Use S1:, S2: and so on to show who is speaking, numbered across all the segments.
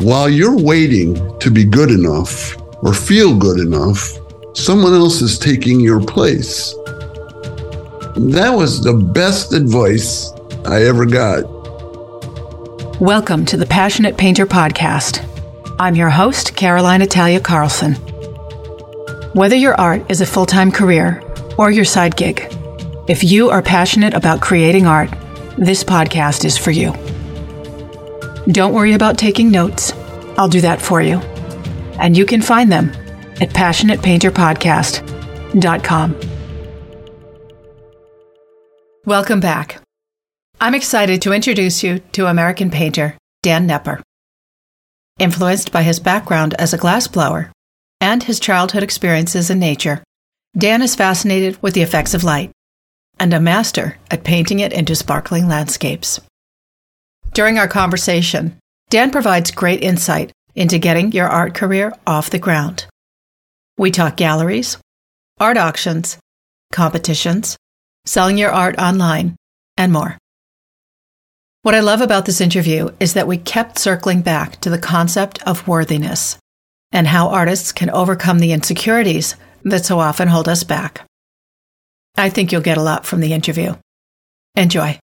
S1: while you're waiting to be good enough or feel good enough, someone else is taking your place. That was the best advice I ever got.
S2: Welcome to the Passionate Painter Podcast. I'm your host, Caroline Italia Carlson. Whether your art is a full-time career or your side gig, if you are passionate about creating art, this podcast is for you. Don't worry about taking notes. I'll do that for you. And you can find them at passionatepainterpodcast.com. Welcome back. I'm excited to introduce you to American painter Dan Knepper. Influenced by his background as a glassblower and his childhood experiences in nature, Dan is fascinated with the effects of light and a master at painting it into sparkling landscapes. During our conversation, Dan provides great insight into getting your art career off the ground. We talk galleries, art auctions, competitions, selling your art online, and more. What I love about this interview is that we kept circling back to the concept of worthiness and how artists can overcome the insecurities that so often hold us back. I think you'll get a lot from the interview. Enjoy.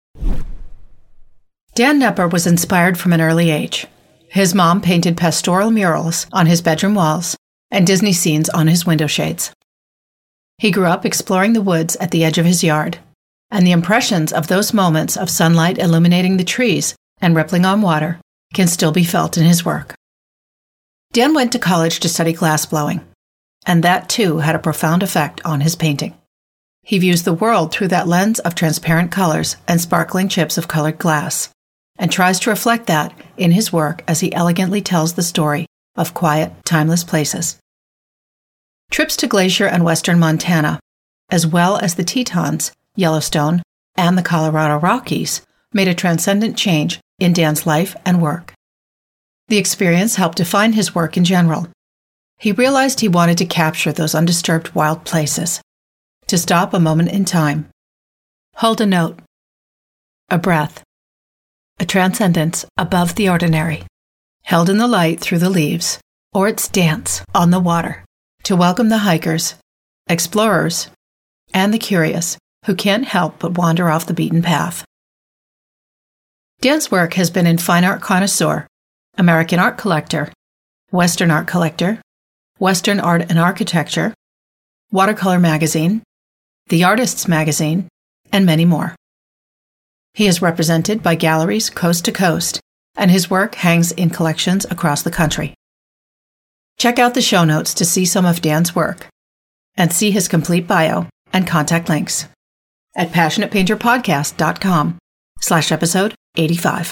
S2: Dan Knepper was inspired from an early age. His mom painted pastoral murals on his bedroom walls and Disney scenes on his window shades. He grew up exploring the woods at the edge of his yard, and the impressions of those moments of sunlight illuminating the trees and rippling on water can still be felt in his work. Dan went to college to study glassblowing, and that too had a profound effect on his painting. He views the world through that lens of transparent colors and sparkling chips of colored glass, and tries to reflect that in his work as he elegantly tells the story of quiet, timeless places. Trips to Glacier and western Montana, as well as the Tetons, Yellowstone, and the Colorado Rockies, made a transcendent change in Dan's life and work. The experience helped define his work in general. He realized he wanted to capture those undisturbed wild places, to stop a moment in time, hold a note, a breath, a transcendence above the ordinary, held in the light through the leaves, or its dance on the water, to welcome the hikers, explorers, and the curious who can't help but wander off the beaten path. Dan's work has been in Fine Art Connoisseur, American Art Collector, Western Art Collector, Western Art and Architecture, Watercolor Magazine, The Artist's Magazine, and many more. He is represented by galleries coast to coast, and his work hangs in collections across the country. Check out the show notes to see some of Dan's work and see his complete bio and contact links at passionatepainterpodcast.com/episode 85.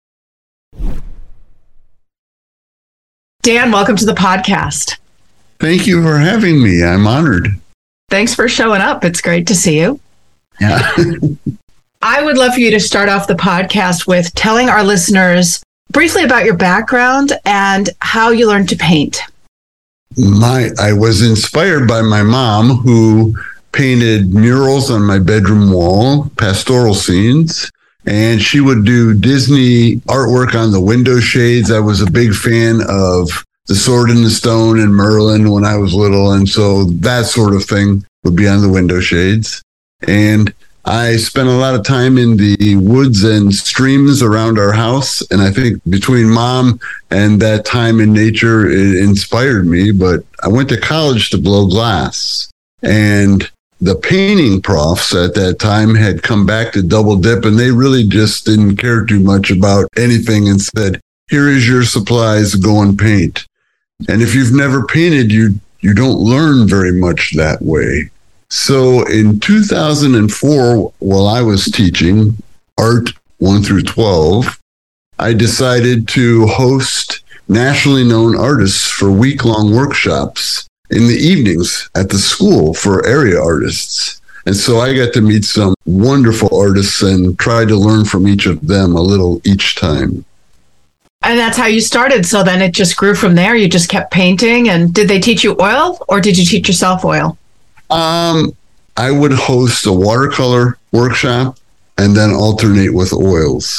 S2: Dan, welcome to the podcast.
S1: Thank you for having me. I'm honored.
S2: Thanks for showing up. It's great to see you.
S1: Yeah.
S2: I would love for you to start off the podcast with telling our listeners briefly about your background and how you learned to paint.
S1: I was inspired by my mom, who painted murals on my bedroom wall, pastoral scenes, and she would do Disney artwork on the window shades. I was a big fan of The Sword in the Stone and Merlin when I was little, and so that sort of thing would be on the window shades. And I spent a lot of time in the woods and streams around our house, and I think between mom and that time in nature, it inspired me. But I went to college to blow glass, and the painting profs at that time had come back to double dip, and they really just didn't care too much about anything and said, "Here is your supplies, go and paint." And if you've never painted, you don't learn very much that way. So in 2004, while I was teaching art 1 through 12, I decided to host nationally known artists for week-long workshops in the evenings at the school for area artists. And so I got to meet some wonderful artists and try to learn from each of them a little each time.
S2: And that's how you started. So then it just grew from there. You just kept painting. And did they teach you oil, or did you teach yourself oil?
S1: I would host a watercolor workshop and then alternate with oils.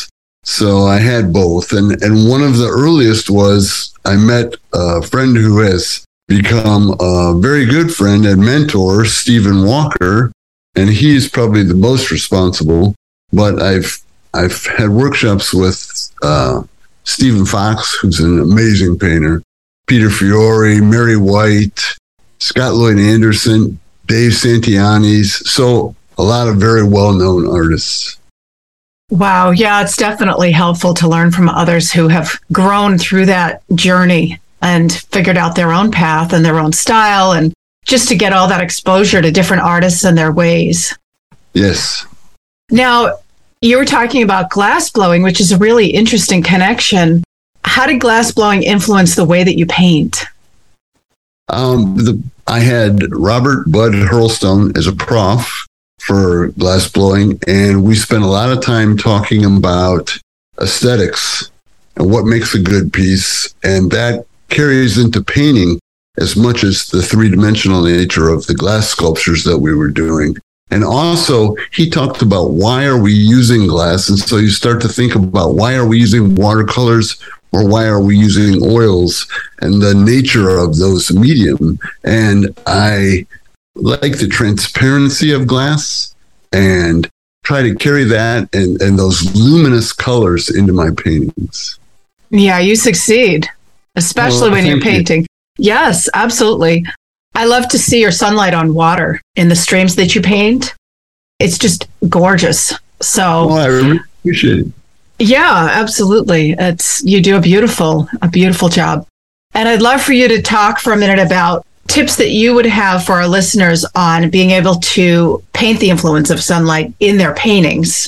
S1: So I had both. And one of the earliest was I met a friend who has become a very good friend and mentor, Stephen Walker, and he's probably the most responsible. But I've had workshops with Stephen Fox, who's an amazing painter, Peter Fiore, Mary White, Scott Lloyd Anderson, Dave Santianis. So a lot of very well-known artists.
S2: Wow. Yeah, it's definitely helpful to learn from others who have grown through that journey and figured out their own path and their own style, and just to get all that exposure to different artists and their ways.
S1: Yes.
S2: Now, you were talking about glass blowing, which is a really interesting connection. How did glass blowing influence the way that you paint?
S1: I had Robert Bud Hurlstone as a prof for glass blowing, and we spent a lot of time talking about aesthetics and what makes a good piece, and that carries into painting as much as the three-dimensional nature of the glass sculptures that we were doing. And also, he talked about why are we using glass, and so you start to think about why are we using watercolors or why are we using oils and the nature of those medium. And I like the transparency of glass and try to carry that and those luminous colors into my paintings.
S2: Yeah, you succeed, especially when you're painting. Yes, absolutely. I love to see your sunlight on water in the streams that you paint. It's just gorgeous. So
S1: I really appreciate it.
S2: Yeah, absolutely. You do a beautiful job. And I'd love for you to talk for a minute about tips that you would have for our listeners on being able to paint the influence of sunlight in their paintings.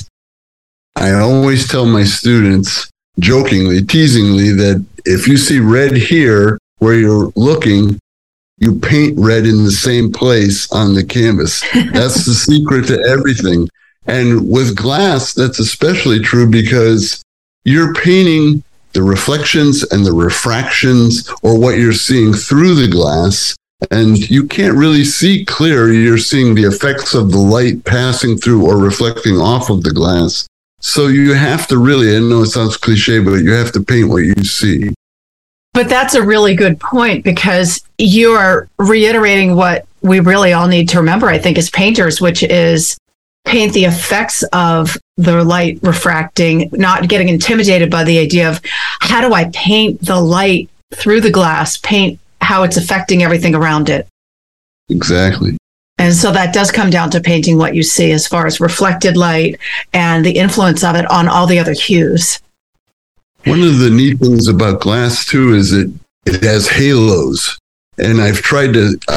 S1: I always tell my students, jokingly, teasingly, that if you see red here where you're looking, you paint red in the same place on the canvas. That's the secret to everything. And with glass, that's especially true because you're painting the reflections and the refractions, or what you're seeing through the glass, and you can't really see clear. You're seeing the effects of the light passing through or reflecting off of the glass. So you have to really, I know it sounds cliche, but you have to paint what you see.
S2: But that's a really good point, because you are reiterating what we really all need to remember, I think, as painters, which is paint the effects of the light refracting, not getting intimidated by the idea of how do I paint the light through the glass, paint how it's affecting everything around it.
S1: Exactly.
S2: And so that does come down to painting what you see as far as reflected light and the influence of it on all the other hues.
S1: One of the neat things about glass, too, is it has halos. And I find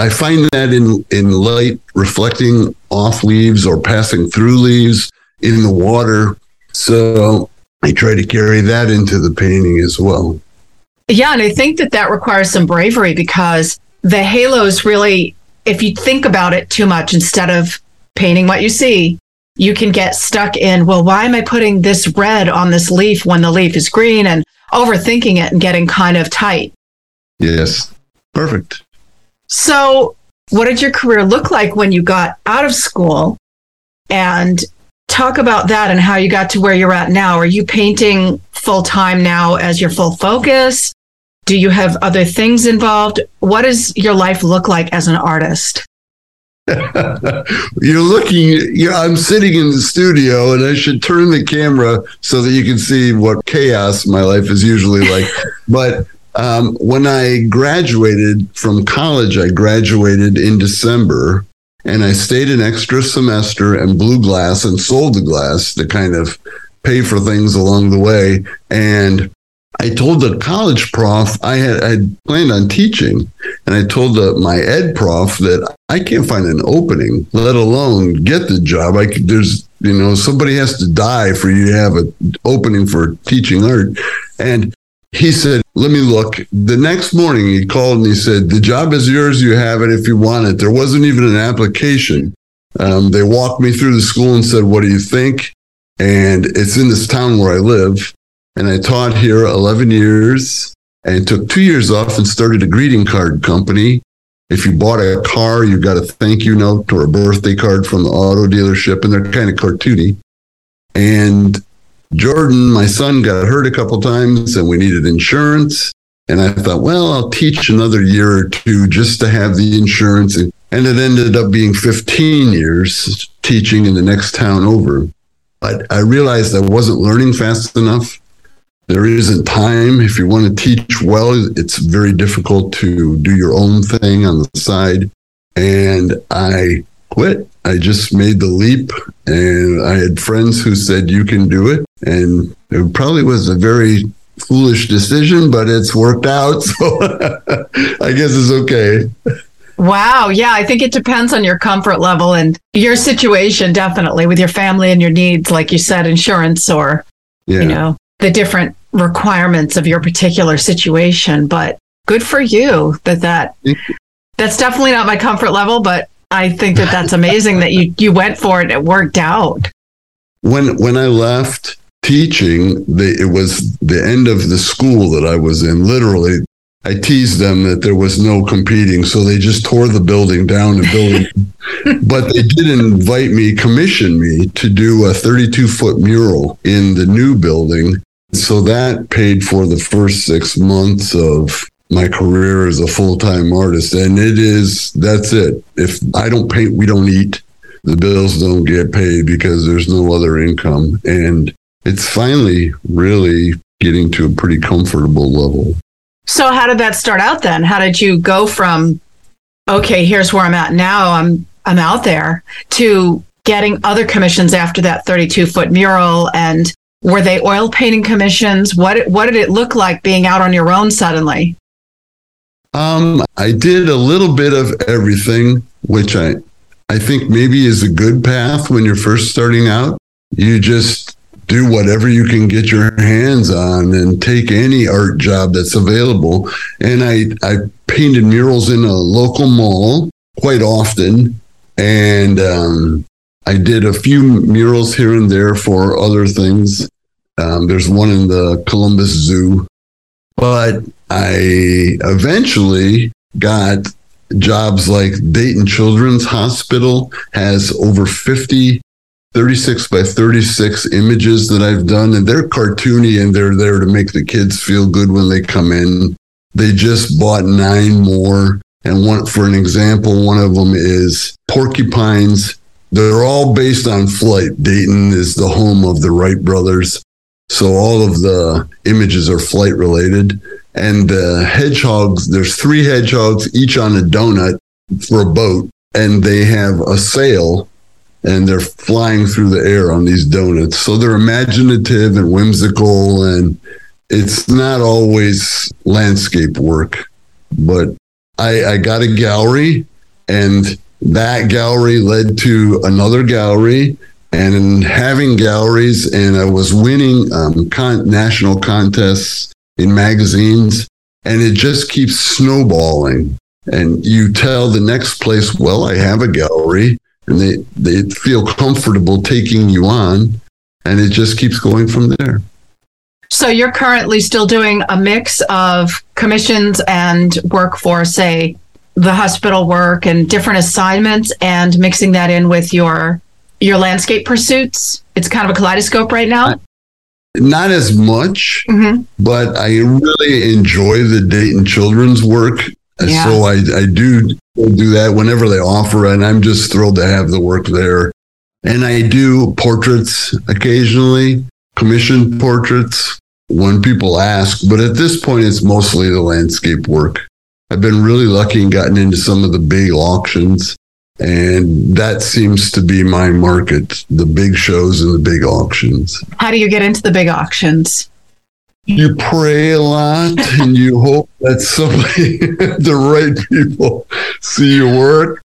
S1: that in light reflecting off leaves or passing through leaves in the water. So I try to carry that into the painting as well.
S2: Yeah, and I think that requires some bravery, because the halos really, if you think about it too much, instead of painting what you see, you can get stuck in, well, why am I putting this red on this leaf when the leaf is green, and overthinking it and getting kind of tight.
S1: Yes. Perfect.
S2: So what did your career look like when you got out of school? And talk about that and how you got to where you're at now. Are you painting full time now as your full focus? Do you have other things involved? What does your life look like as an artist?
S1: I'm sitting in the studio, and I should turn the camera so that you can see what chaos my life is usually like. But when I graduated from college, I graduated in December, and I stayed an extra semester and blew glass and sold the glass to kind of pay for things along the way. And I told the college prof I planned on teaching, and I told my ed prof that I can't find an opening, let alone get the job. Somebody has to die for you to have an opening for teaching art. And he said, let me look. The next morning he called and he said, the job is yours. You have it if you want it. There wasn't even an application. They walked me through the school and said, what do you think? And it's in this town where I live. And I taught here 11 years and took 2 years off and started a greeting card company. If you bought a car, you got a thank you note or a birthday card from the auto dealership, and they're kind of cartoony. And Jordan, my son, got hurt a couple times and we needed insurance. And I thought, well, I'll teach another year or two just to have the insurance. And it ended up being 15 years teaching in the next town over. But I realized I wasn't learning fast enough. There isn't time. If you want to teach well, it's very difficult to do your own thing on the side. And I quit. I just made the leap, and I had friends who said, you can do it. And it probably was a very foolish decision, but it's worked out. So I guess it's okay.
S2: Wow. Yeah, I think it depends on your comfort level and your situation, definitely, with your family and your needs, like you said, insurance or, the different requirements of your particular situation. But good for you that's definitely not my comfort level, but I think that's amazing that you went for it. It worked out.
S1: When I left teaching, it was the end of the school that I was in. Literally, I teased them that there was no competing, so they just tore the building down and built. But they did commission me to do a 32-foot mural in the new building. So that paid for the first 6 months of my career as a full-time artist. And that's it. If I don't paint, we don't eat. The bills don't get paid because there's no other income. And it's finally really getting to a pretty comfortable level.
S2: So how did that start out then? How did you go from, okay, here's where I'm at now, I'm out there, to getting other commissions after that 32-foot mural? And were they oil painting commissions? What did it look like being out on your own suddenly?
S1: I did a little bit of everything, which I think maybe is a good path when you're first starting out. You just do whatever you can get your hands on and take any art job that's available. And I painted murals in a local mall quite often. And I did a few murals here and there for other things. There's one in the Columbus Zoo. But I eventually got jobs like Dayton Children's Hospital has over 50 36 by 36 images that I've done, and they're cartoony and they're there to make the kids feel good when they come in. They just bought 9 more. And for an example, one of them is porcupines. They're all based on flight. Dayton is the home of the Wright brothers. So all of the images are flight related. And the hedgehogs, there's 3 hedgehogs, each on a donut for a boat. And they have a sail and they're flying through the air on these donuts. So they're imaginative and whimsical, and it's not always landscape work. But I got a gallery, and that gallery led to another gallery, and in having galleries, and I was winning national contests in magazines, and it just keeps snowballing. And you tell the next place, well, I have a gallery, and they feel comfortable taking you on, and it just keeps going from there.
S2: So you're currently still doing a mix of commissions and work for, say, the hospital work and different assignments, and mixing that in with your landscape pursuits? It's kind of a kaleidoscope right now?
S1: Not as much, but I really enjoy the Dayton Children's work. Yeah. So I do that whenever they offer it, and I'm just thrilled to have the work there. And I do portraits occasionally, commissioned portraits when people ask, but at this point, it's mostly the landscape work. I've been really lucky and gotten into some of the big auctions, and that seems to be my market, the big shows and the big auctions.
S2: How do you get into the big auctions?
S1: You pray a lot and you hope that somebody, the right people, see your work.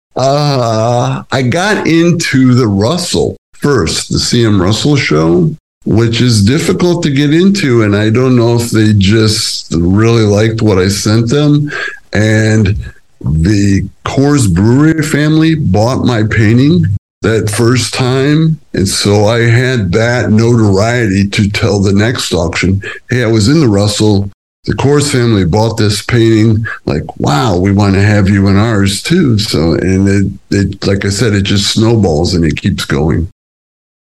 S1: I got into the Russell first, the C.M. Russell show, which is difficult to get into. And I don't know if they just really liked what I sent them. And the Coors Brewery family bought my painting that first time. And so I had that notoriety to tell the next auction, hey, I was in the Russell. The Coors family bought this painting. Like, wow, we want to have you in ours too. So, and it like I said, it just snowballs and it keeps going.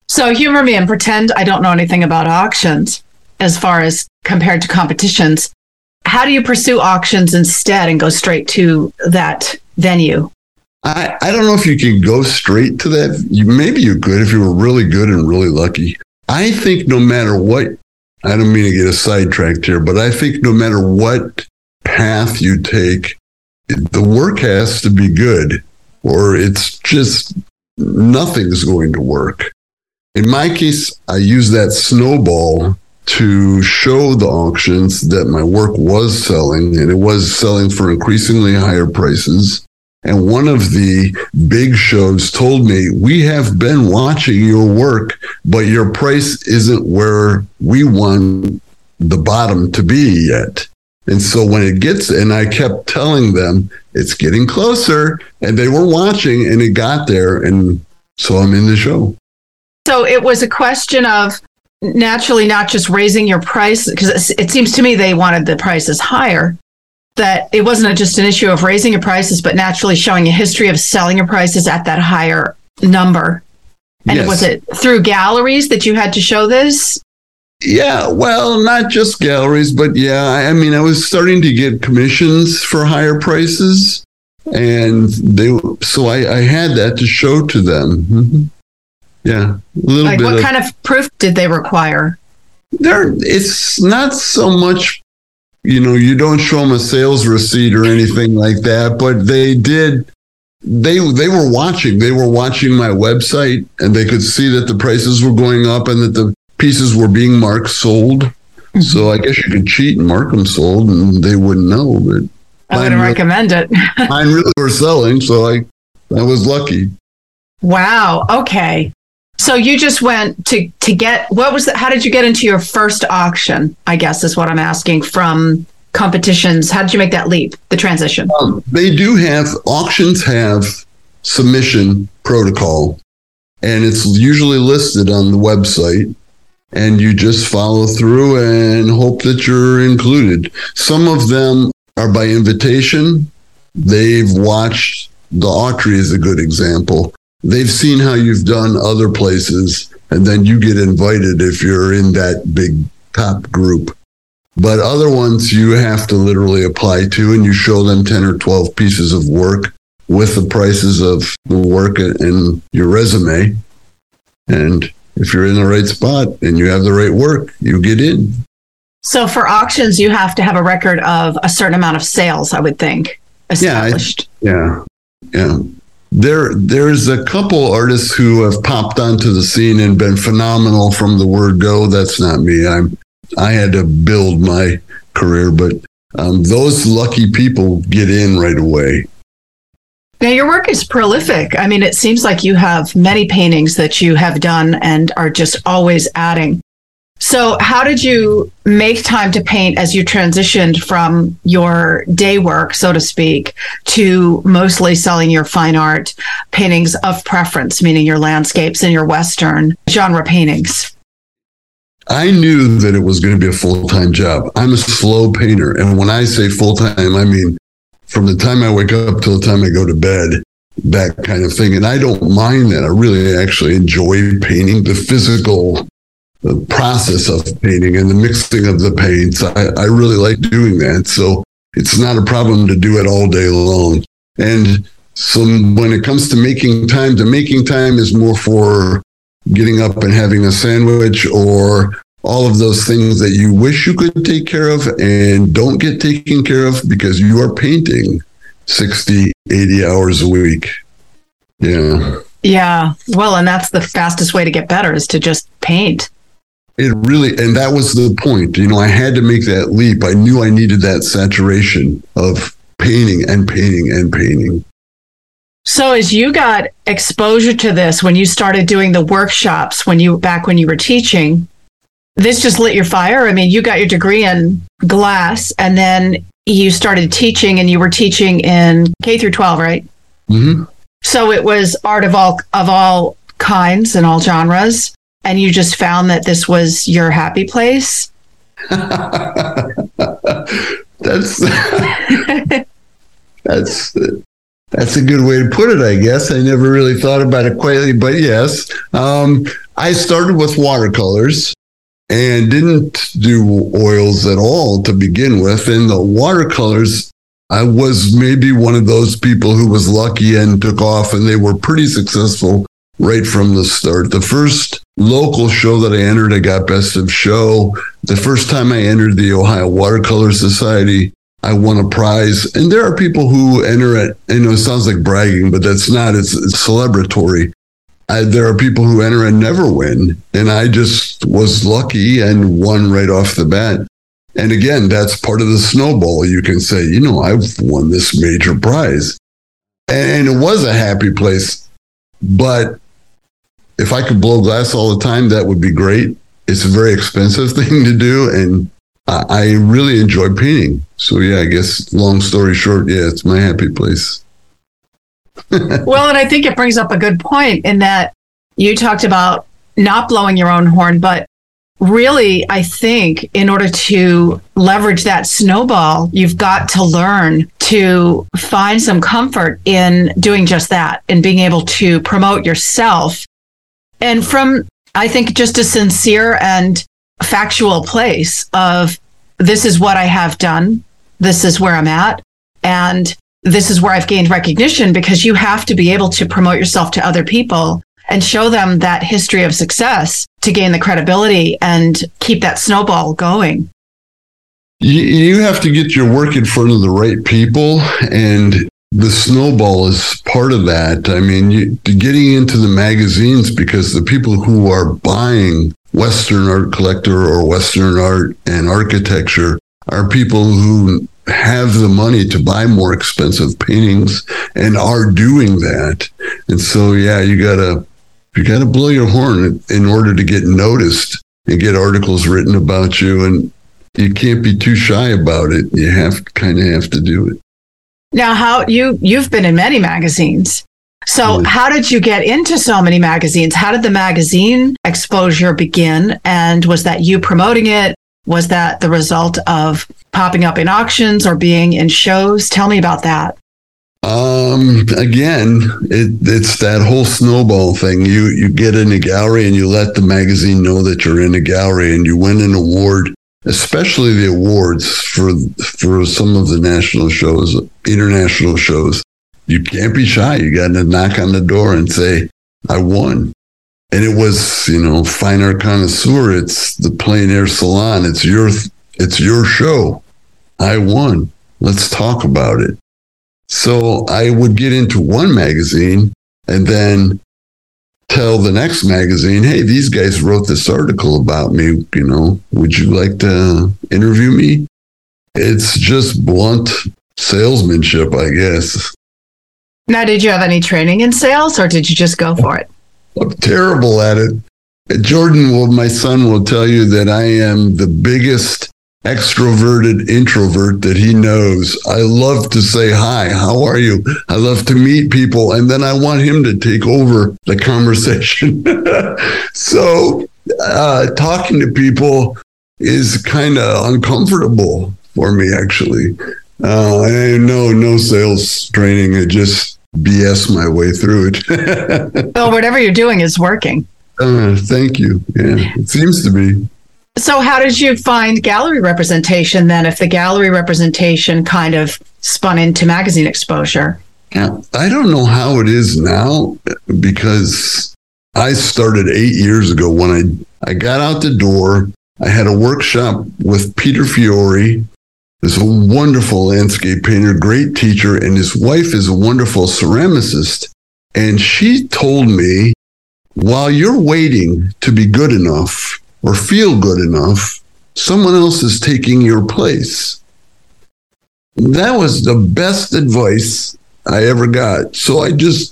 S2: So humor me and pretend I don't know anything about auctions as far as compared to competitions. How do you pursue auctions instead and go straight to that venue?
S1: I don't know if you can go straight to that. Maybe you could if you were really good and really lucky. I think no matter what, I don't mean to get us sidetracked here, but I think no matter what path you take, the work has to be good, or it's just nothing's going to work. In my case, I use that snowball to show the auctions that my work was selling, and it was selling for increasingly higher prices. And one of the big shows told me, we have been watching your work, but your price isn't where we want the bottom to be yet. And so when it gets, and I kept telling them, it's getting closer, and they were watching, and it got there, and so I'm in the show.
S2: So it was a question of naturally not just raising your price, because it seems to me they wanted the prices higher, that it wasn't just an issue of raising your prices, but naturally showing a history of selling your prices at that higher number. And
S1: Yes.
S2: Was it through galleries that you had to show this?
S1: Yeah, well, not just galleries, but yeah, I mean, I was starting to get commissions for higher prices, and so I had that to show to them. Mm-hmm. Yeah, a little
S2: Like
S1: bit.
S2: what kind of proof did they require?
S1: It's not so much, you don't show them a sales receipt or anything like that, but they did. They were watching. They were watching my website, and they could see that the prices were going up and that the pieces were being marked sold. Mm-hmm. So I guess you could cheat and mark them sold, and they wouldn't know. But
S2: I wouldn't recommend it.
S1: mine really were selling, so I was lucky.
S2: Wow. Okay. So you just went to get, what was that? How did you get into your first auction? I guess is what I'm asking, from competitions. How did you make that leap, the transition?
S1: Auctions have submission protocol, and it's usually listed on the website, and you just follow through and hope that you're included. Some of them are by invitation. They've watched, the Autry is a good example. They've seen how you've done other places, and then you get invited if you're in that big top group. But other ones you have to literally apply to, and you show them 10 or 12 pieces of work with the prices of the work and your resume. And if you're in the right spot and you have the right work, you get in.
S2: So for auctions, you have to have a record of a certain amount of sales, I would think, established.
S1: Yeah. There's a couple artists who have popped onto the scene and been phenomenal from the word go. That's not me. I had to build my career, but those lucky people get in right away.
S2: Now, your work is prolific. I mean, it seems like you have many paintings that you have done and are just always adding. So how did you make time to paint as you transitioned from your day work, so to speak, to mostly selling your fine art paintings of preference, meaning your landscapes and your Western genre paintings?
S1: I knew that it was going to be a full-time job. I'm a slow painter. And when I say full-time, I mean from the time I wake up till the time I go to bed, that kind of thing. And I don't mind that. I really actually enjoy painting, the physical process of painting and the mixing of the paints. I really like doing that. So it's not a problem to do it all day long. And so when it comes to making time is more for getting up and having a sandwich or all of those things that you wish you could take care of and don't get taken care of because you are painting 60, 80 hours a week. Yeah.
S2: Yeah. Well, and that's the fastest way to get better, is to just paint.
S1: It really, and that was the point. I had to make that leap. I knew I needed that saturation of painting and painting and painting.
S2: So as you got exposure to this, when you started doing the workshops, back when you were teaching, this just lit your fire. I mean, you got your degree in glass, and then you started teaching, and you were teaching in K through 12, right?
S1: Mm-hmm.
S2: So it was art of all kinds and all genres. And you just found that this was your happy place?
S1: That's a good way to put it, I guess. I never really thought about it quietly, but yes. I started with watercolors and didn't do oils at all to begin with. And the watercolors, I was maybe one of those people who was lucky and took off, and they were pretty successful right from the start. The first local show that I entered, I got Best of Show. The first time I entered the Ohio Watercolor Society, I won a prize. And there are people who enter it, it sounds like bragging, but that's not, it's celebratory. There are people who enter and never win. And I just was lucky and won right off the bat. And again, that's part of the snowball. You can say, I've won this major prize. And it was a happy place. But if I could blow glass all the time, that would be great. It's a very expensive thing to do. And I really enjoy painting. So yeah, I guess long story short, yeah, it's my happy place.
S2: Well, and I think it brings up a good point in that you talked about not blowing your own horn, but really, I think in order to leverage that snowball, you've got to learn to find some comfort in doing just that and being able to promote yourself. And from, I think, just a sincere and factual place of this is what I have done, this is where I'm at, and this is where I've gained recognition, because you have to be able to promote yourself to other people and show them that history of success to gain the credibility and keep that snowball going.
S1: You have to get your work in front of the right people, and the snowball is part of that. I mean, getting into the magazines, because the people who are buying Western Art Collector or Western art and architecture are people who have the money to buy more expensive paintings and are doing that. And so, yeah, you gotta blow your horn in order to get noticed and get articles written about you. And you can't be too shy about it. You have to do it.
S2: Now, you've been in many magazines. So how did you get into so many magazines? How did the magazine exposure begin? And was that you promoting it? Was that the result of popping up in auctions or being in shows? Tell me about that.
S1: Again, it's that whole snowball thing. You get in a gallery and you let the magazine know that you're in a gallery, and you win an award, especially the awards for some of the national shows, international shows. You can't be shy. You got to knock on the door and say, I won. And it was, Fine Art Connoisseur. It's the Plein Air Salon. It's your show. I won. Let's talk about it. So I would get into one magazine and then tell the next magazine, hey, these guys wrote this article about me. Would you like to interview me? It's just blunt salesmanship, I guess.
S2: Now, did you have any training in sales, or did you just go for it?
S1: I'm terrible at it. Jordan, my son, will tell you that I am the biggest extroverted introvert that he knows. I love to say, hi, how are you? I love to meet people. And then I want him to take over the conversation. So talking to people is kind of uncomfortable for me, actually. I no sales training. I just BS my way through it.
S2: Well, whatever you're doing is working.
S1: Thank you. Yeah, it seems to be.
S2: So how did you find gallery representation then, if the gallery representation kind of spun into magazine exposure?
S1: Yeah, I don't know how it is now, because I started 8 years ago when I got out the door. I had a workshop with Peter Fiore, who's a wonderful landscape painter, great teacher, and his wife is a wonderful ceramicist. And she told me, while you're waiting to be good enough or feel good enough, someone else is taking your place. That was the best advice I ever got. So I just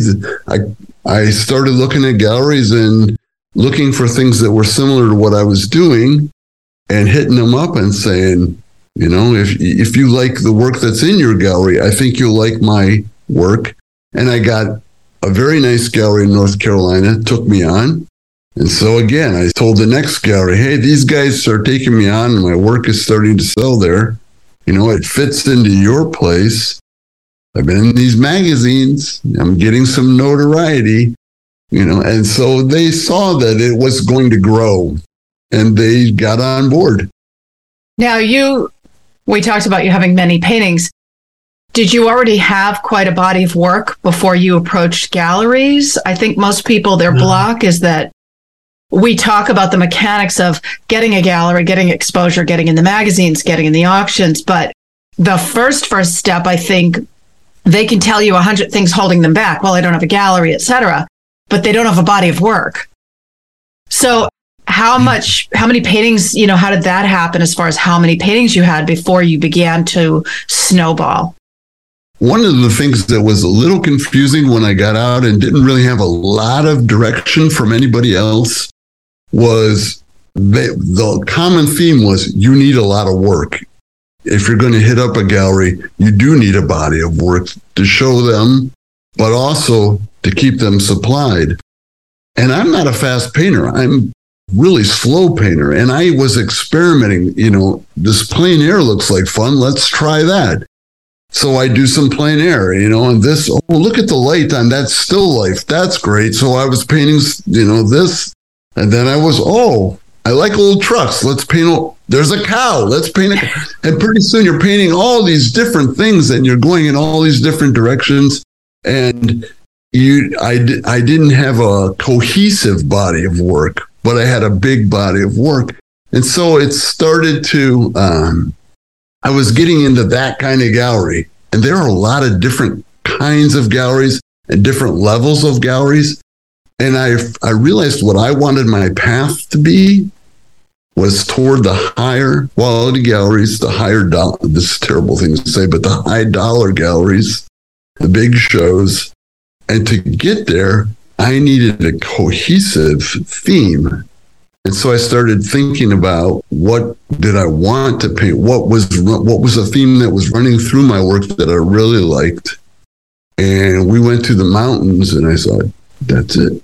S1: I started looking at galleries and looking for things that were similar to what I was doing and hitting them up and saying, if you like the work that's in your gallery, I think you'll like my work. And I got a very nice gallery in North Carolina, took me on. And so again, I told the next gallery, hey, these guys are taking me on and my work is starting to sell there. It fits into your place. I've been in these magazines. I'm getting some notoriety. and so they saw that it was going to grow and they got on board.
S2: Now we talked about you having many paintings. Did you already have quite a body of work before you approached galleries? I think most people, their block is that we talk about the mechanics of getting a gallery, getting exposure, getting in the magazines, getting in the auctions. But the first step, I think, they can tell you 100 things holding them back. Well, I don't have a gallery, etc. But they don't have a body of work. So how many paintings, how did that happen as far as how many paintings you had before you began to snowball?
S1: One of the things that was a little confusing when I got out and didn't really have a lot of direction from anybody else was the common theme was you need a lot of work. If you're going to hit up a gallery, you do need a body of work to show them, but also to keep them supplied. And I'm not a fast painter. I'm really slow painter. And I was experimenting, this plein air looks like fun. Let's try that. So I do some plein air, and this, look at the light on that still life. That's great. So I was painting, this. And then I was, I like old trucks. Let's paint, there's a cow. Let's paint it. And pretty soon you're painting all these different things and you're going in all these different directions. And I didn't have a cohesive body of work, but I had a big body of work. And so it started to, I was getting into that kind of gallery. And there are a lot of different kinds of galleries and different levels of galleries. And I realized what I wanted my path to be was toward the higher quality galleries, the higher dollar, this is a terrible thing to say, but the high dollar galleries, the big shows. And to get there, I needed a cohesive theme. And so I started thinking about what did I want to paint? What was a theme that was running through my work that I really liked? And we went to the mountains and I thought, that's it.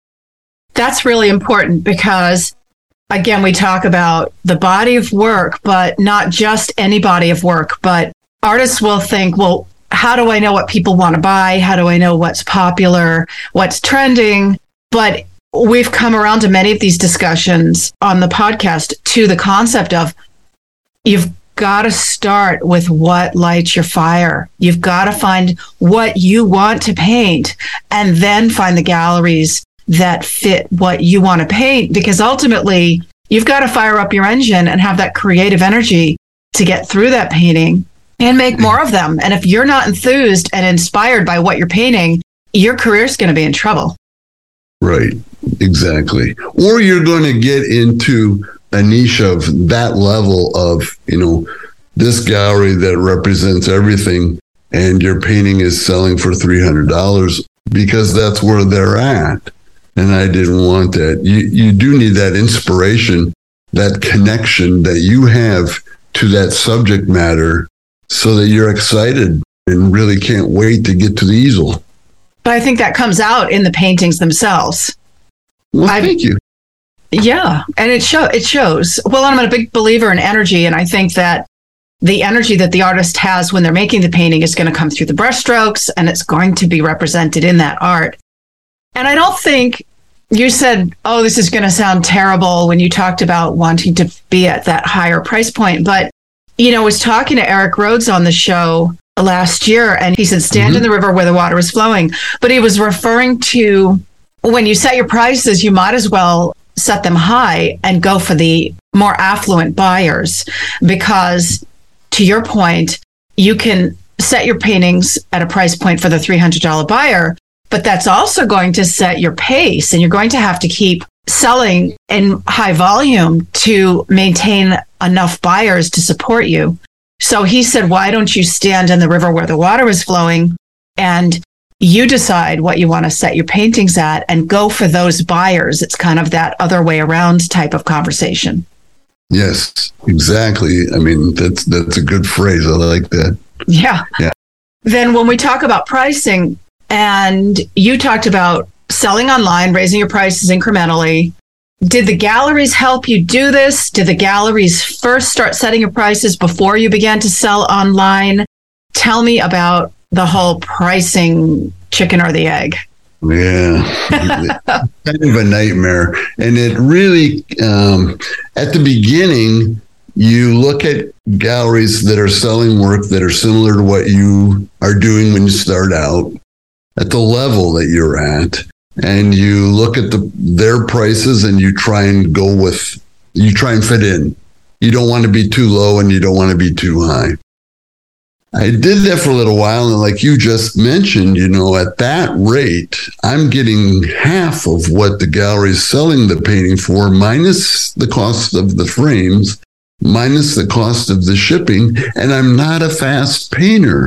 S2: That's really important because, again, we talk about the body of work, but not just any body of work. But artists will think, well, how do I know what people want to buy? How do I know what's popular, what's trending? But we've come around to many of these discussions on the podcast to the concept of you've got to start with what lights your fire. You've got to find what you want to paint and then find the galleries that fit what you want to paint, because ultimately you've got to fire up your engine and have that creative energy to get through that painting and make more of them. And if you're not enthused and inspired by what you're painting, your career's going to be in trouble.
S1: Right, exactly. Or you're going to get into a niche of that level of, this gallery that represents everything and your painting is selling for $300 because that's where they're at. And I didn't want that. You do need that inspiration, that connection that you have to that subject matter so that you're excited and really can't wait to get to the easel.
S2: But I think that comes out in the paintings themselves.
S1: Well, thank you.
S2: Yeah, and it shows. Well, I'm a big believer in energy, and I think that the energy that the artist has when they're making the painting is going to come through the brushstrokes, and it's going to be represented in that art. And I don't think you said, this is going to sound terrible when you talked about wanting to be at that higher price point. But, I was talking to Eric Rhodes on the show last year, and he said, stand in the river where the water is flowing. But he was referring to when you set your prices, you might as well set them high and go for the more affluent buyers, because to your point, you can set your paintings at a price point for the $300 buyer, but that's also going to set your pace, and you're going to have to keep selling in high volume to maintain enough buyers to support you. So he said, why don't you stand in the river where the water is flowing and you decide what you want to set your paintings at and go for those buyers. It's kind of that other way around type of conversation.
S1: Yes, exactly. I mean, that's a good phrase. I like that.
S2: Yeah. Then when we talk about pricing, and you talked about selling online, raising your prices incrementally, did the galleries help you do this? Did the galleries first start setting your prices before you began to sell online? Tell me about the whole pricing chicken or the egg.
S1: Yeah, kind of a nightmare. And it really, at the beginning, you look at galleries that are selling work that are similar to what you are doing when you start out at the level that you're at. And you look at their prices and you try and fit in. You don't want to be too low and you don't want to be too high. I did that for a little while, and like you just mentioned, at that rate, I'm getting half of what the gallery's selling the painting for, minus the cost of the frames, minus the cost of the shipping, and I'm not a fast painter.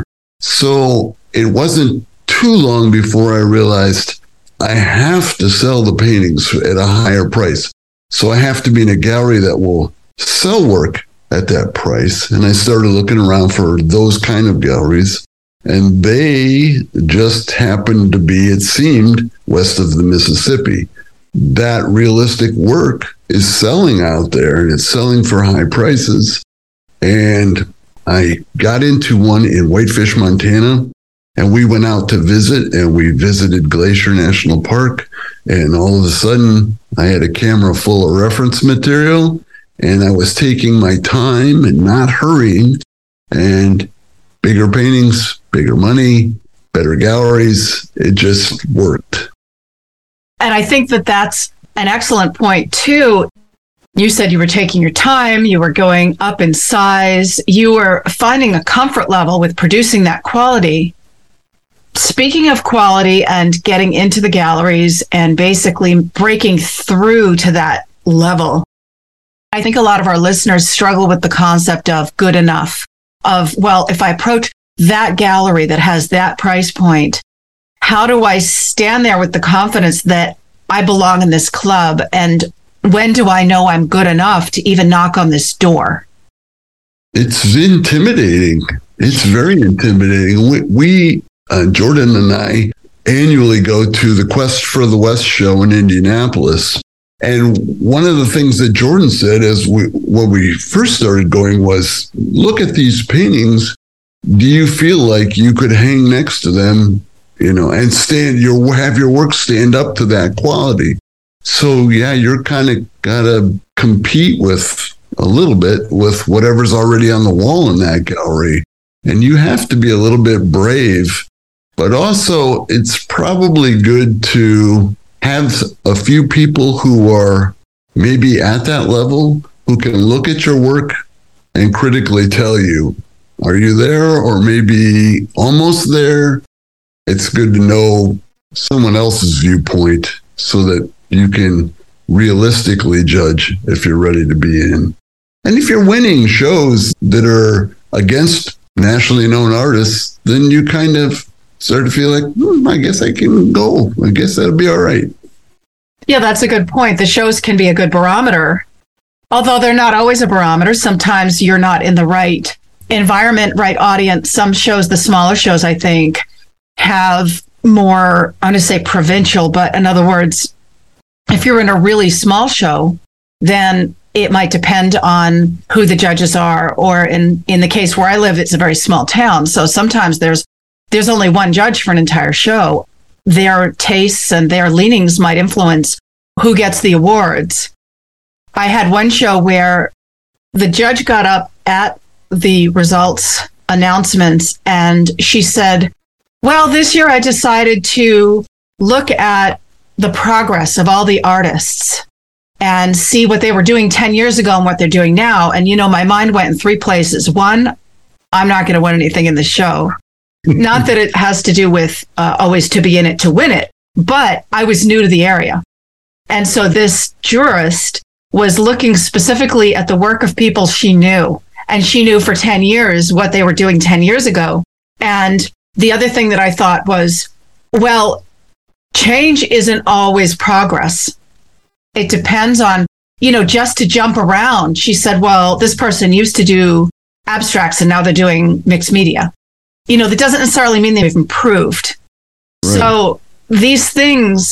S1: So it wasn't too long before I realized I have to sell the paintings at a higher price. So I have to be in a gallery that will sell work at that price. And I started looking around for those kind of galleries, and they just happened to be, it seemed, west of the Mississippi. That realistic work is selling out there, and it's selling for high prices. And I got into one in Whitefish, Montana, and we went out to visit, and we visited Glacier National Park. And all of a sudden, I had a camera full of reference material, and I was taking my time and not hurrying, and bigger paintings, bigger money, better galleries. It just worked.
S2: And I think that that's an excellent point too. You said you were taking your time, you were going up in size, you were finding a comfort level with producing that quality. Speaking of quality and getting into the galleries and basically breaking through to that level, I think a lot of our listeners struggle with the concept of good enough, of, well, if I approach that gallery that has that price point, how do I stand there with the confidence that I belong in this club? And when do I know I'm good enough to even knock on this door?
S1: It's intimidating. It's very intimidating. We Jordan and I annually go to the Quest for the West show in Indianapolis. And one of the things that Jordan said when we first started going was, look at these paintings. Do you feel like you could hang next to them, and have your work stand up to that quality? So yeah, you're kind of got to compete with a little bit with whatever's already on the wall in that gallery. And you have to be a little bit brave, but also it's probably good to have a few people who are maybe at that level who can look at your work and critically tell you, are you there or maybe almost there? It's good to know someone else's viewpoint so that you can realistically judge if you're ready to be in. And if you're winning shows that are against nationally known artists, then you kind of start to feel like, I guess I can go. I guess that'll be all right.
S2: Yeah, that's a good point. The shows can be a good barometer, although they're not always a barometer. Sometimes you're not in the right environment, right audience. Some shows, the smaller shows, I think, have more, I'm going to say provincial, but in other words, if you're in a really small show, then it might depend on who the judges are. Or in the case where I live, it's a very small town. So sometimes there's only one judge for an entire show. Their tastes and their leanings might influence who gets the awards. I had one show where the judge got up at the results announcements and she said, well, this year I decided to look at the progress of all the artists and see what they were doing 10 years ago and what they're doing now. And, my mind went in three places. One, I'm not going to win anything in the show. Not that it has to do with always to be in it to win it, but I was new to the area. And so this jurist was looking specifically at the work of people she knew. And she knew for 10 years what they were doing 10 years ago. And the other thing that I thought was, well, change isn't always progress. It depends on, just to jump around. She said, well, this person used to do abstracts and now they're doing mixed media. That doesn't necessarily mean they've improved. Right. So these things,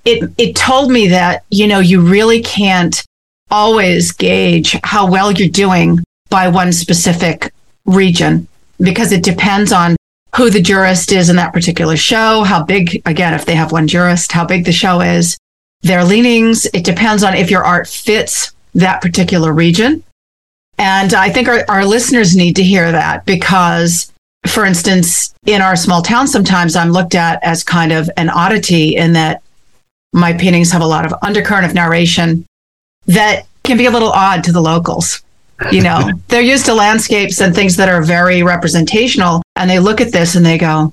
S2: it told me that, you really can't always gauge how well you're doing by one specific region because it depends on who the jurist is in that particular show, how big, again, if they have one jurist, how big the show is, their leanings. It depends on if your art fits that particular region. And I think our listeners need to hear that because, for instance, in our small town, sometimes I'm looked at as kind of an oddity in that my paintings have a lot of undercurrent of narration that can be a little odd to the locals. They're used to landscapes and things that are very representational. And they look at this and they go,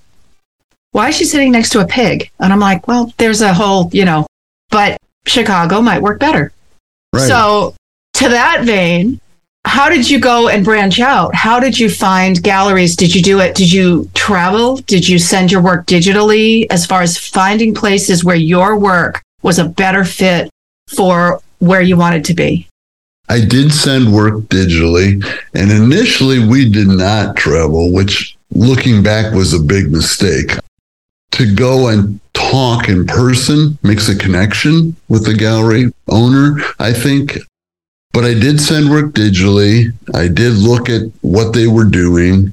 S2: why is she sitting next to a pig? And I'm like, well, there's a whole, but Chicago might work better. Right. So to that vein, how did you go and branch out? How did you find galleries? Did you do it? Did you travel? Did you send your work digitally as far as finding places where your work was a better fit for where you wanted to be?
S1: I did send work digitally, and initially we did not travel, which looking back was a big mistake. To go and talk in person makes a connection with the gallery owner, I think. But I did send work digitally. I did look at what they were doing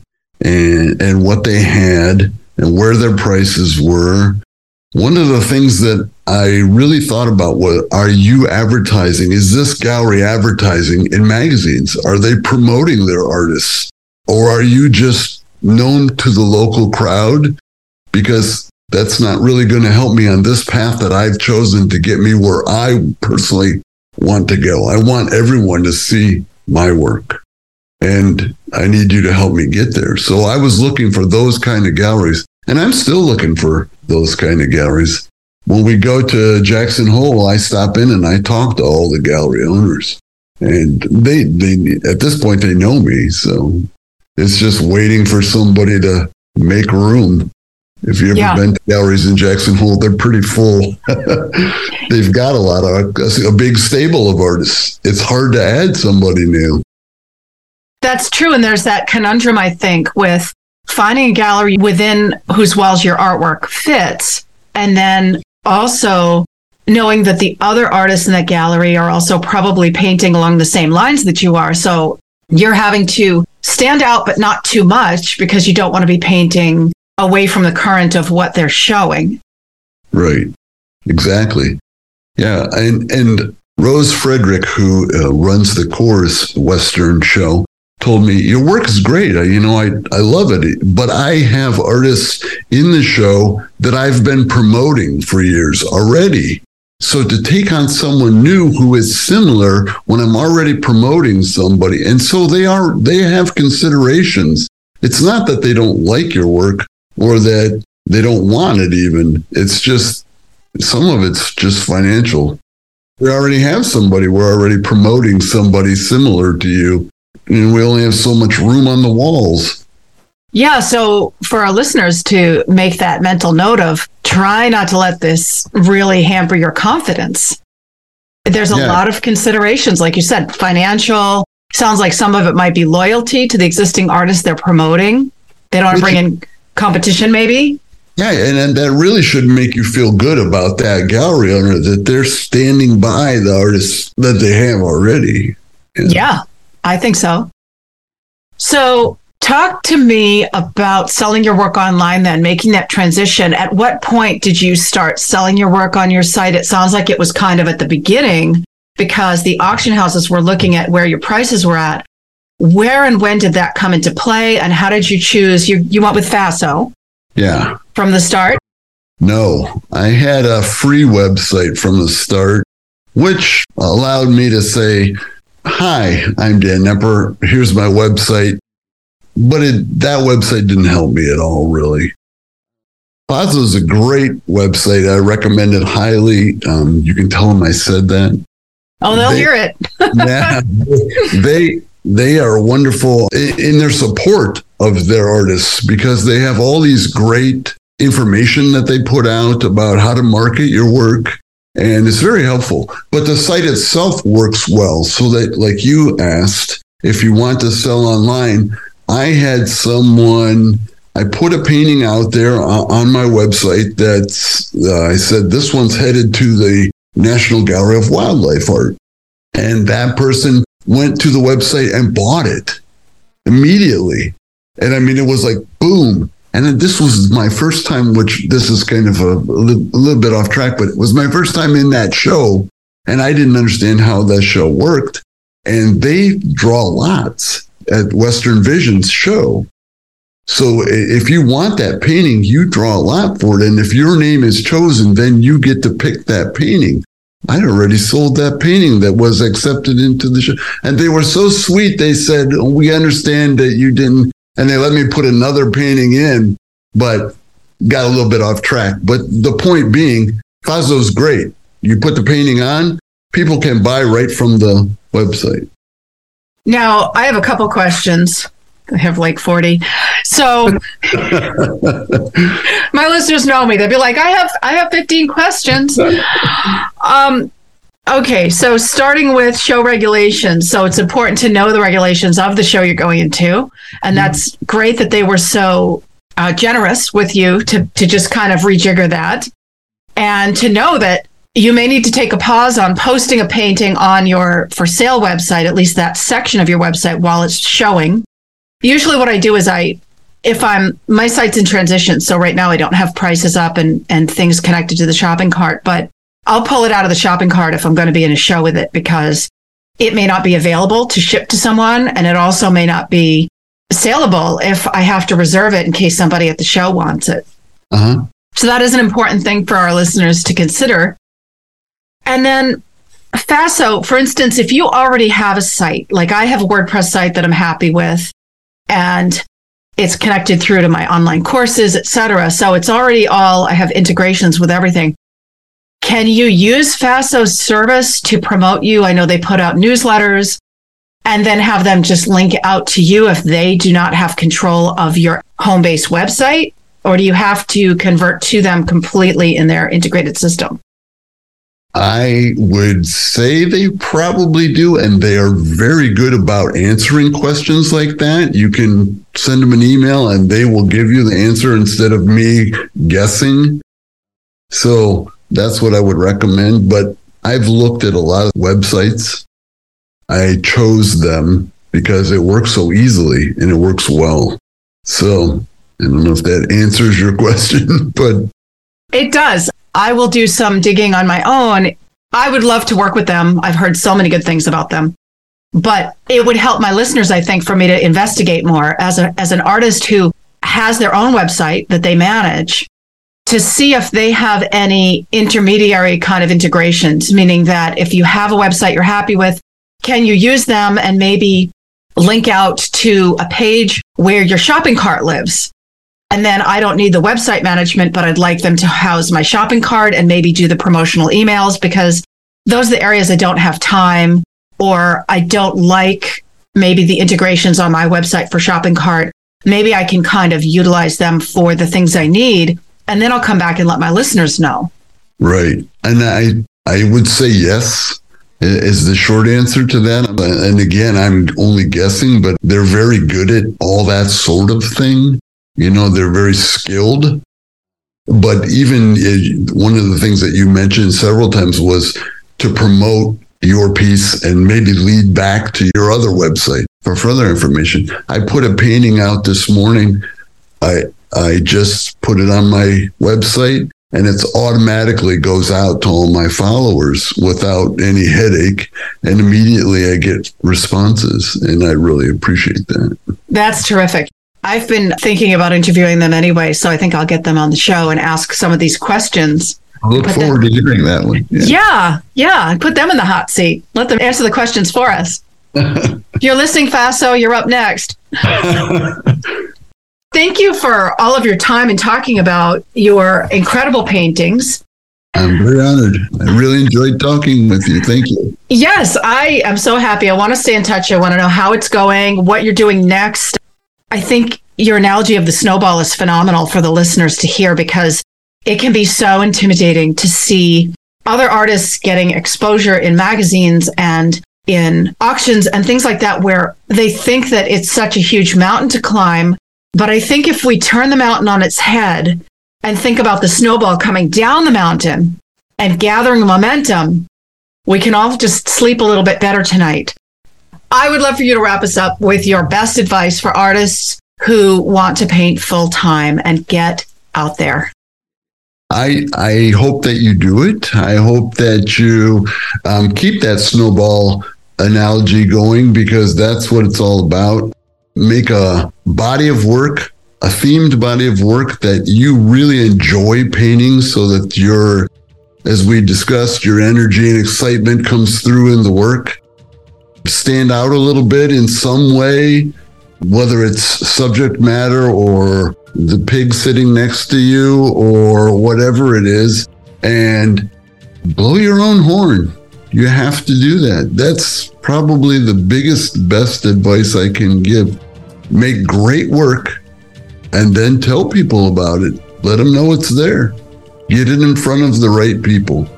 S1: and what they had and where their prices were. One of the things that I really thought about was, are you advertising? Is this gallery advertising in magazines? Are they promoting their artists? Or are you just known to the local crowd? Because that's not really going to help me on this path that I've chosen to get me where I personally want to go. I want everyone to see my work, and I need you to help me get there. So I was looking for those kind of galleries, and I'm still looking for those kind of galleries. When we go to Jackson Hole, I stop in and I talk to all the gallery owners, and they at this point they know me. So it's just waiting for somebody to make room. If you've ever been to galleries in Jackson Hole, they're pretty full. They've got a big stable of artists. It's hard to add somebody new.
S2: That's true. And there's that conundrum, I think, with finding a gallery within whose walls your artwork fits, and then also knowing that the other artists in that gallery are also probably painting along the same lines that you are. So you're having to stand out, but not too much, because you don't want to be painting away from the current of what they're showing. Right.
S1: Exactly. Yeah. And Rose Frederick, who runs the Coors Western show, told me, your work is great. I love it. But I have artists in the show that I've been promoting for years already. So to take on someone new who is similar when I'm already promoting somebody. And so they have considerations. It's not that they don't like your work, or that they don't want it even. It's just, some of it's just financial. We already have somebody. We're already promoting somebody similar to you. And we only have so much room on the walls.
S2: Yeah, so for our listeners to make that mental note of, try not to let this really hamper your confidence. There's a lot of considerations, like you said, financial. Sounds like some of it might be loyalty to the existing artists they're promoting. They don't want to bring in competition, maybe.
S1: Yeah, and that really should make you feel good about that gallery owner, that they're standing by the artists that they have already.
S2: Yeah, I think so. So talk to me about selling your work online then, making that transition. At what point did you start selling your work on your site? It sounds like it was kind of at the beginning, because the auction houses were looking at where your prices were at. Where and when did that come into play, and how did you choose? You went with Faso.
S1: Yeah.
S2: From the start?
S1: No, I had a free website from the start, which allowed me to say, hi, I'm Dan Knepper. Here's my website. But that website didn't help me at all, really. Faso is a great website. I recommend it highly. You can tell them I said that.
S2: Oh, they'll hear it.
S1: Yeah, they are wonderful in their support of their artists, because they have all these great information that they put out about how to market your work. And it's very helpful. But the site itself works well, so that, like you asked, if you want to sell online, I put a painting out there on my website I said, this one's headed to the National Gallery of Wildlife Art. And that person went to the website and bought it immediately. And I mean, it was like, boom, And this was my first time, which this is kind of a little bit off track, but it was my first time in that show. And I didn't understand how that show worked. And they draw lots at Western Vision's show. So if you want that painting, you draw a lot for it. And if your name is chosen, then you get to pick that painting. I'd already sold that painting that was accepted into the show. And they were so sweet. They said, we understand that you didn't. And they let me put another painting in, but got a little bit off track. But the point being, Fazo's great. You put the painting on, people can buy right from the website.
S2: Now, I have a couple questions. I have like 40. So my listeners know me. They'd be like, I have 15 questions. Okay, so starting with show regulations. So it's important to know the regulations of the show you're going into. And that's great that they were so generous with you to just kind of rejigger that. And to know that you may need to take a pause on posting a painting on your for sale website, at least that section of your website, while it's showing. Usually what I do is my site's in transition. So right now I don't have prices up and things connected to the shopping cart, but I'll pull it out of the shopping cart if I'm going to be in a show with it, because it may not be available to ship to someone. And it also may not be saleable if I have to reserve it in case somebody at the show wants it.
S1: Uh-huh.
S2: So that is an important thing for our listeners to consider. And then Faso, for instance, if you already have a site, like I have a WordPress site that I'm happy with, and it's connected through to my online courses, etc. So it's already I have integrations with everything. Can you use Faso's service to promote you? I know they put out newsletters, and then have them just link out to you if they do not have control of your home-based website? Or do you have to convert to them completely in their integrated system?
S1: I would say they probably do, and they are very good about answering questions like that. You can send them an email and they will give you the answer instead of me guessing. So that's what I would recommend. But I've looked at a lot of websites. I chose them because it works so easily and it works well. So I don't know if that answers your question, but
S2: it does. I will do some digging on my own. I would love to work with them. I've heard so many good things about them, but it would help my listeners, I think, for me to investigate more as an artist who has their own website that they manage, to see if they have any intermediary kind of integrations, meaning that if you have a website you're happy with, can you use them and maybe link out to a page where your shopping cart lives? And then I don't need the website management, but I'd like them to house my shopping cart and maybe do the promotional emails, because those are the areas I don't have time, or I don't like maybe the integrations on my website for shopping cart. Maybe I can kind of utilize them for the things I need, and then I'll come back and let my listeners know.
S1: Right. And I would say yes is the short answer to that. And again, I'm only guessing, but they're very good at all that sort of thing. You know, they're very skilled. But even one of the things that you mentioned several times was to promote your piece and maybe lead back to your other website for further information. I put a painting out this morning. I just put it on my website, and it automatically goes out to all my followers without any headache. And immediately I get responses, and I really appreciate that.
S2: That's terrific. I've been thinking about interviewing them anyway, so I think I'll get them on the show and ask some of these questions.
S1: I look forward to hearing that one.
S2: Yeah. Put them in the hot seat. Let them answer the questions for us. If you're listening, Faso, you're up next. Thank you for all of your time and talking about your incredible paintings.
S1: I'm very honored. I really enjoyed talking with you. Thank you.
S2: Yes, I am so happy. I want to stay in touch. I want to know how it's going, what you're doing next. I think your analogy of the snowball is phenomenal for the listeners to hear, because it can be so intimidating to see other artists getting exposure in magazines and in auctions and things like that, where they think that it's such a huge mountain to climb. But I think if we turn the mountain on its head and think about the snowball coming down the mountain and gathering momentum, we can all just sleep a little bit better tonight. I would love for you to wrap us up with your best advice for artists who want to paint full time and get out there?
S1: I hope that you do it. I hope that you keep that snowball analogy going, because that's what it's all about. Make a body of work, a themed body of work that you really enjoy painting, so that as we discussed, your energy and excitement comes through in the work. Stand out a little bit in some way, whether it's subject matter or the pig sitting next to you or whatever it is, and blow your own horn. You have to do that. That's probably the biggest, best advice I can give. Make great work and then tell people about it. Let them know it's there. Get it in front of the right people.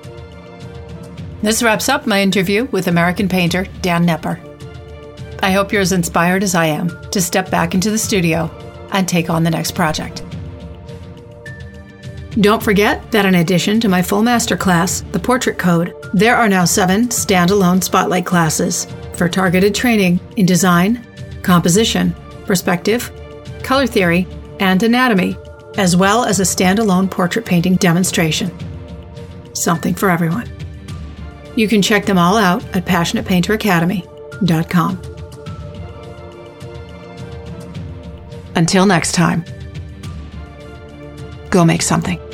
S2: This wraps up my interview with American painter Dan Knepper. I hope you're as inspired as I am to step back into the studio and take on the next project. Don't forget that in addition to my full masterclass, The Portrait Code, there are now 7 standalone spotlight classes for targeted training in design, composition, perspective, color theory, and anatomy, as well as a standalone portrait painting demonstration. Something for everyone. You can check them all out at PassionatePainterAcademy.com. Until next time, go make something.